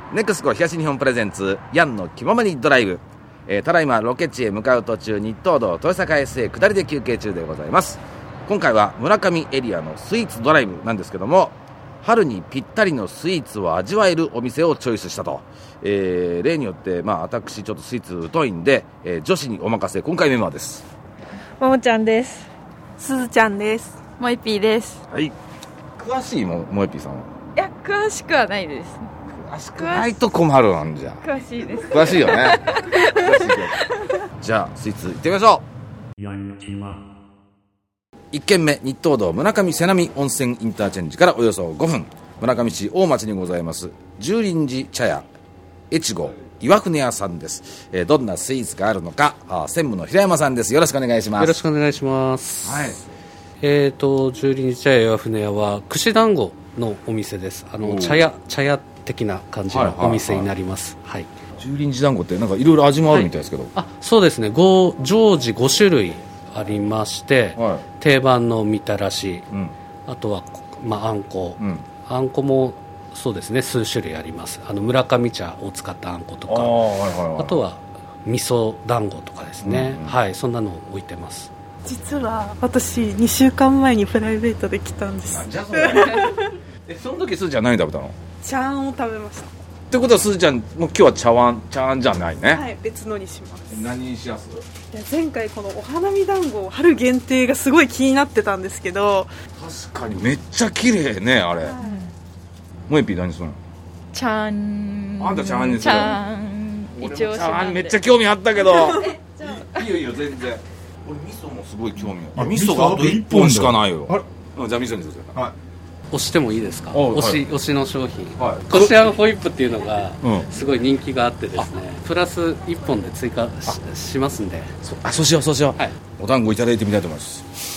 ネクスコ東日本プレゼンツヤンの気ままにドライブ、ただいまロケ地へ向かう途中、日東道豊坂 SA 下りで休憩中でございます。今回は村上エリアのスイーツドライブなんですけども、春にぴったりのスイーツを味わえるお店をチョイスしたと、例によって、私ちょっとスイーツ疎いんで、女子にお任せ。今回メンバーです。 ももちゃんです。 すずちゃんです。 もえぴーです。 はい。詳しいもえぴーさんは？ いや、詳しくはないです。 詳しくないと困るなんじゃ。 詳しいです。 詳しいよね。じゃあスイーツ行ってみましょう。1軒目、日東道村上瀬波温泉インターチェンジからおよそ5分、村上市大町にございます十輪寺茶屋越後岩船屋さんです。どんなスイーツがあるのか、専務の平山さんです。よろしくお願いします。 よろしくお願いします。 はい。 十輪寺茶屋岩船屋は串団子のお店です。茶屋的な感じのお店になります。はい。 十輪寺団子ってなんかいろいろ味もあるみたいですけど、 はい、そうですね。常時5種類ありまして、はい、定番のみたらし、あとはあんこ、あんこもそうですね、数種類あります。村上茶を使ったあんことか、あとは味噌団子とかですね、はい、そんなのを置いてます。 実は私2週間前にプライベートで来たんです。 なんじゃそれその時すずちゃん何食べたの？ 茶碗を食べました。 ってことはすずちゃんもう今日は茶碗じゃないね。 はい、別のにします。 何にします？ いや、前回このお花見団子春限定がすごい気になってたんですけど、 確かにめっちゃ綺麗ね、あれ。もえぴー何するの？ ちゃん。 あんたちゃんにする。 ちゃん。 俺もちゃんめっちゃ興味あったけどいいよ全然。俺味噌もすごい興味ある。味噌があと1本しかないよ。じゃあ味噌にする。はい。 押してもいいですか？推しの商品、 こしあんホイップっていうのがすごい人気があってですね、プラス1本で追加 しますんで。 そうしよう、はい、お団子いただいてみたいと思います。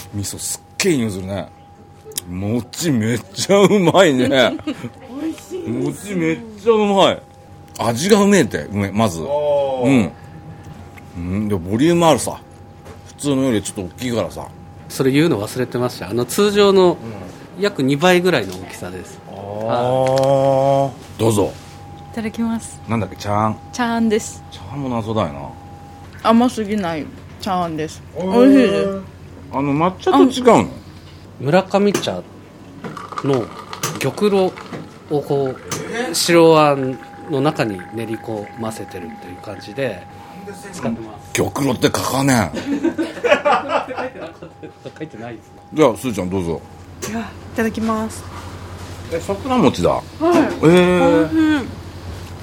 味噌すっげえいい匂いするね。餅めっちゃうまいね餅めっちゃうまい。味がうめえってまずでボリュームあるさ。普通のよりちょっと大きいからさ。 それ言うの忘れてました。通常の約2倍ぐらいの大きさです。 どうぞ。 いただきます。 なんだっけ？茶碗です。 茶碗も謎だよな。 甘すぎない茶碗です。美味しいです。 抹茶と違うの？ 村上茶の玉露をこう白あんの中に練り込ませてるという感じで使ってます。 玉露って書かねえ書いてないですね。 じゃあすーちゃんどうぞ。 いただきます。 桜餅だ。 はい。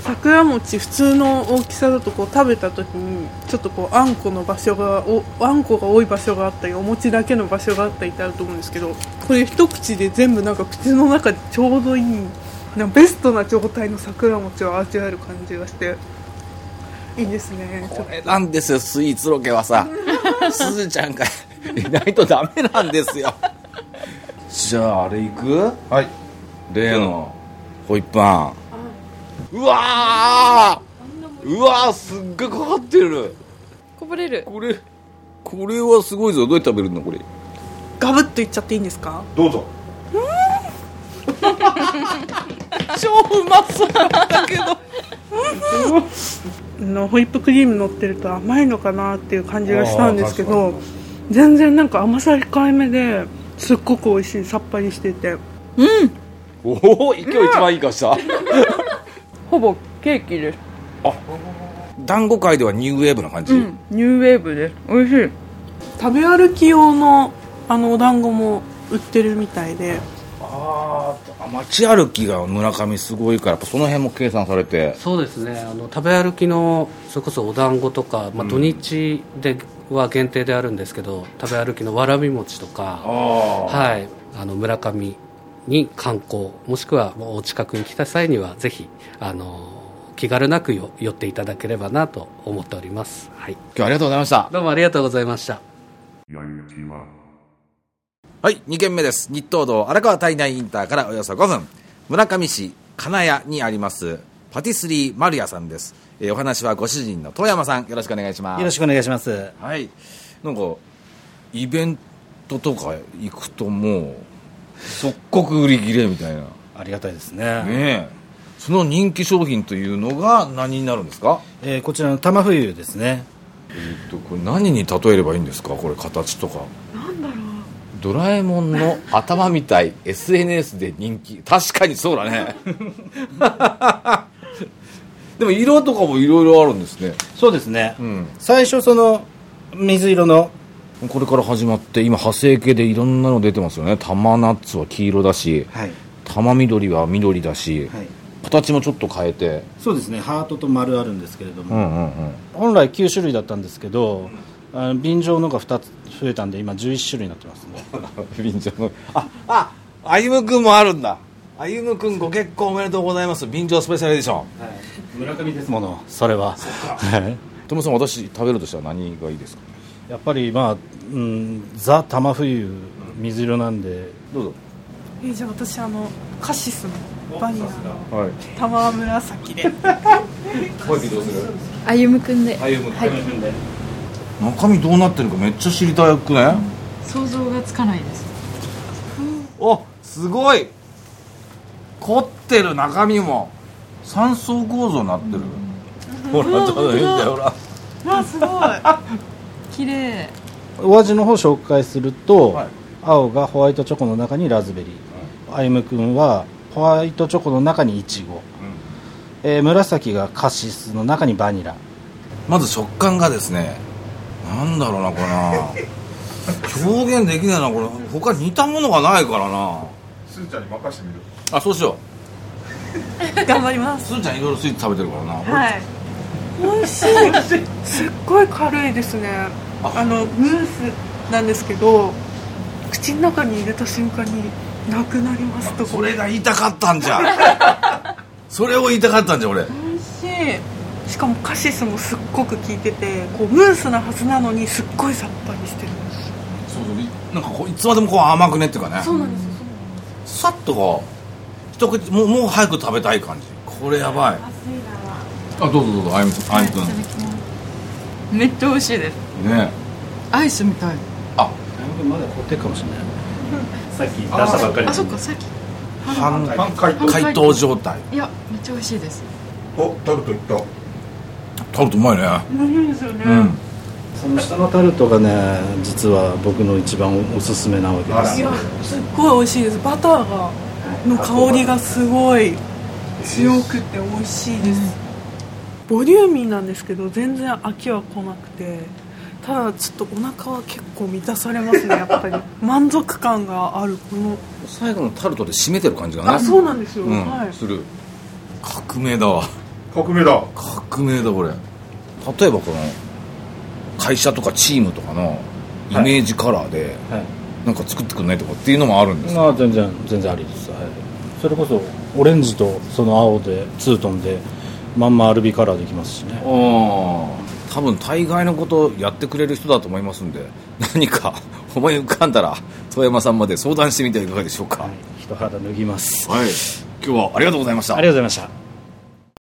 桜餅普通の大きさだとこう食べた時にちょっとこうあんこの場所があんこが多い場所があったり、お餅だけの場所があったりってあると思うんですけど、これ一口で全部なんか口の中でちょうどいいなんかベストな状態の桜餅を味わえる感じがしていいですね。 これなんですよ、スイーツロケはさすずちゃんがいないとダメなんですよじゃああれいく？はい。例のホイップあん。うわーすっごいかかってる。 こぼれる。 これはすごいぞ。どうやって食べるのこれ？ ガブッといっちゃっていいんですか？ どうぞ。超うまそうなんだけどホイップクリーム乗ってると甘いのかなっていう感じがしたんですけど、全然なんか甘さ控えめですっごく美味しい。さっぱりしてて、 おお、今日一番いい顔したほぼケーキです。 団子界ではニューウェーブな感じ、 ニューウェーブです。美味しい。 食べ歩き用のお団子も売ってるみたいで。 街歩きが村上すごいから、やっぱその辺も計算されて。 そうですね。食べ歩きのそれこそお団子とか、土日では限定であるんですけど、食べ歩きのわらび餅とか、はい、村上に観光もしくはお近くに来た際にはぜひ気軽なく寄っていただければなと思っております。はい。 今日はありがとうございました。 どうもありがとうございました。 はい、2軒目です。日東道荒川胎内インターからおよそ5分、村上市金谷にありますパティスリー丸屋さんです。お話はご主人の遠山さん、よろしくお願いします。 よろしくお願いします。 はい。なんかイベントとか行くともう即刻売り切れみたいな。 ありがたいですね。 ねえ、 その人気商品というのが何になるんですか？ こちらの玉冬ですね。 これ何に例えればいいんですか？これ形とか。 なんだろう。 ドラえもんの頭みたい。SNS で人気。確かにそうだね。でも色とかもいろいろあるんですね。 そうですね、 ん最初その水色のこれから始まって今派生系でいろんなの出てますよね。玉ナッツは黄色だし、 はい玉緑は緑だし、 はい、 形もちょっと変えて。 そうですね、ハートと丸あるんですけれども、 うんうんうん。 本来9種類だったんですけど、瓶状のが2つ増えたんで今11種類になってますね。 便乗のあゆむくんもあるんだ。あゆむくんご結婚おめでとうございます。便乗スペシャルエディション。 村上ですもの、それは。はい、 トモさん、私食べるとしたら何がいいですか？ やっぱりまあ、ザ玉冬水色なんで。 どうぞ。 じゃあ私カシスのバニラのはい。 玉紫で。 声どうする？ あゆむくんで。 あゆむくん。中身どうなってるかめっちゃ知りたくね？ 想像がつかないです。 お、すごい凝ってる。中身も3層構造になってる。ほらちょっと見てほら。 あ、すごい。 綺麗。 お味の方紹介すると、 はい、 青がホワイトチョコの中にラズベリー、あゆむくんはホワイトチョコの中にイチゴ、紫がカシスの中にバニラ。 まず食感がですね、なんだろうなこれな。表現できないなこれ。他似たものがないからな。 すーちゃんに任せてみる。 あ、そうしよ頑張りまう。 す。 すーちゃんいろいろスイーツ食べてるからな。 はい。美味しい。すっごい軽いですね。ムースなんですけど、口の中に入れた瞬間になくなりますと。 それが言いたかったんじゃん。それを言いたかったんじゃん俺。 美味しい。しかもカシスもすっごく効いてて、こうムースなはずなのにすっごいさっぱりしてるんです。 そうそう、なんかこういつまでもこう甘くねっていうかね。 そうなんですよ。 さっとこう一口もう早く食べたい感じ。これやばい。あ、どうぞどうぞ。あゆむくん。 めっちゃ美味しいです。 ね。 アイスみたい。 あ、 まだ凍ってるかもしれない。さっき出したばっかり。 あ、そっか、さっき。 半解凍。 解凍状態。 いや、めっちゃ美味しいです。 お、タルトいった。 タルトうまいね。 美味しいですよね。 その下のタルトがね、実は僕の一番おすすめなわけです。 いや、すっごい美味しいです。バターがの香りがすごい強くて美味しいです。ボリューミーなんですけど全然飽きは来なくて、ただちょっとお腹は結構満たされますね。やっぱり満足感がある。この最後のタルトで締めてる感じがね。 あ、そうなんですよ。 はい、する。革命だわ。 革命だ。 革命だこれ。例えばこの会社とかチームとかのイメージカラーでなんか作ってくんないとかっていうのもあるんですか？ 全然ありです、はい、それこそオレンジとその青でツートンでまんまアルビカラーできますしね。 多分大概のことやってくれる人だと思いますんで、何か思い浮かんだら遠山さんまで相談してみてはいかがでしょうか？ はい、一肌脱ぎます。 はい、今日はありがとうございました。 ありがとうございました。